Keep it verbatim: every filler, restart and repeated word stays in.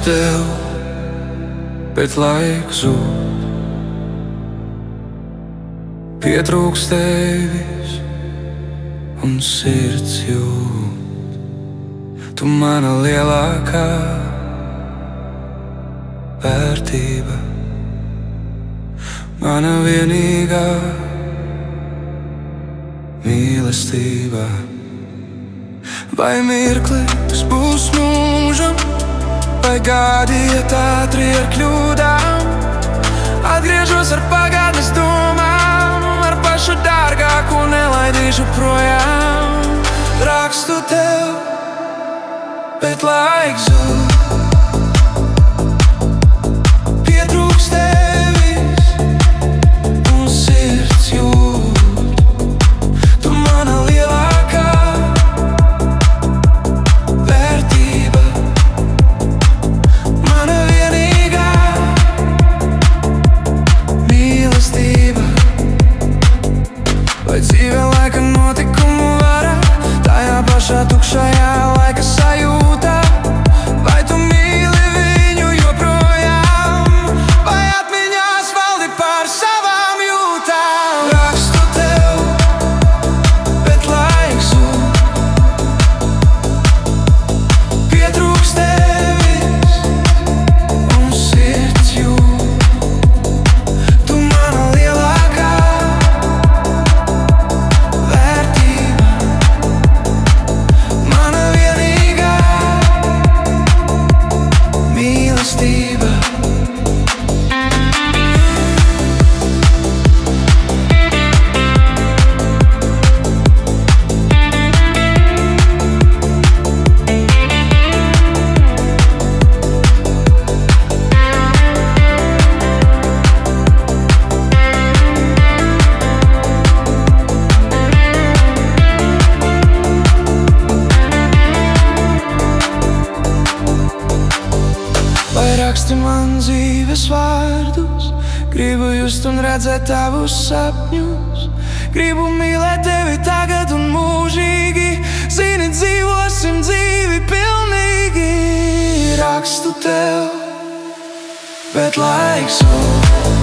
tev, bet laiks zūd. Pietrūkst tevis un sirds jūt. Tu mana lielākā vērtība, mana vienīgā mīlestība. Vai mirkli tas būs mūžam, vai gadi iet ātri ar kļūdām? Atgriežos ar pagātnes domām, ar pašu dārgāko nelaidīšu projām. Rakstu tev, bet laiks zūd. Pietrūkst tevis un sirds jūt. Tu mana lielākā vērtība, mana vienīgā mīlestība. Vai dzīve laika notikumu vara, tajā pašā tukšajā laika sajūtā? Vai tu mīli viņu joprojām, vai atmiņās valdi pār savām jūtām? Rakstu tev, bet laiks zūd. Pietrūkst tevis un sirds jūt. Tu mana lielākā vērtība, mana vienīgā mīlestība. Vai raksti man dzīves vārdus, gribu just un redzēt tavus sapņus. Gribu mīlēt tevi tagad un mūžīgi, zini, dzīvosim dzīvi pilnīgi. Rakstu tev, bet laiks zūd.